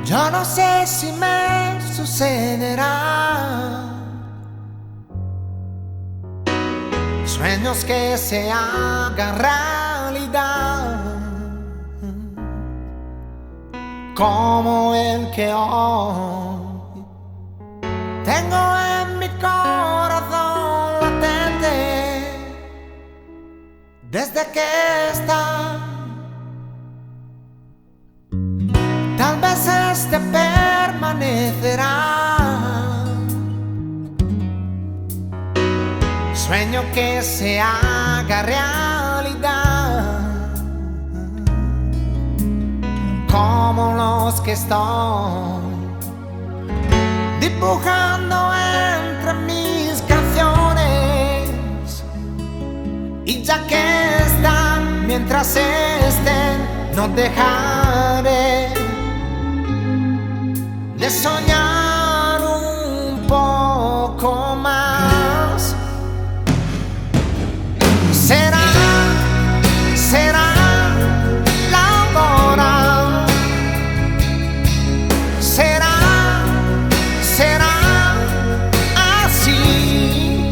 Yo no sé si me sucederá. Sueños que se hagan realidad, como el que hoy tengo en mi corazón latente, desde que está. Tal vez este permanecerá. Sueño que se haga realidad, como los que estoy dibujando entre mis canciones. Y ya que están, mientras estén, no dejaré de soñar un poco más. Será la hora, será así,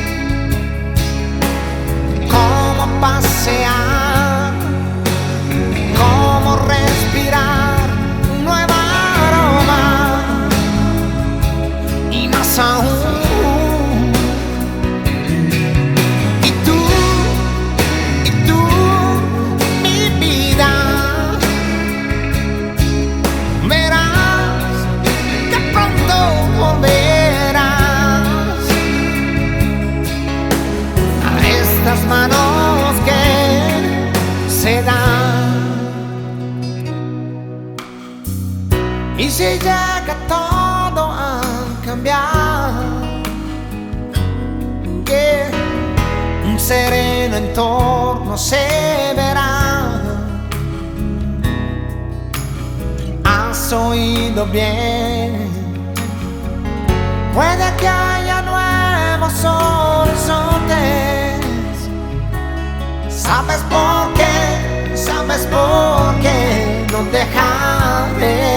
como pasear, como respirar un nuevo aroma, y más aún. Manos que se dan. Y si llega todo a cambiar, que un sereno entorno se verá. Has oído bien, puede que haya nuevos horizontes. ¿Sabes por qué? ¿Sabes por qué? No dejaré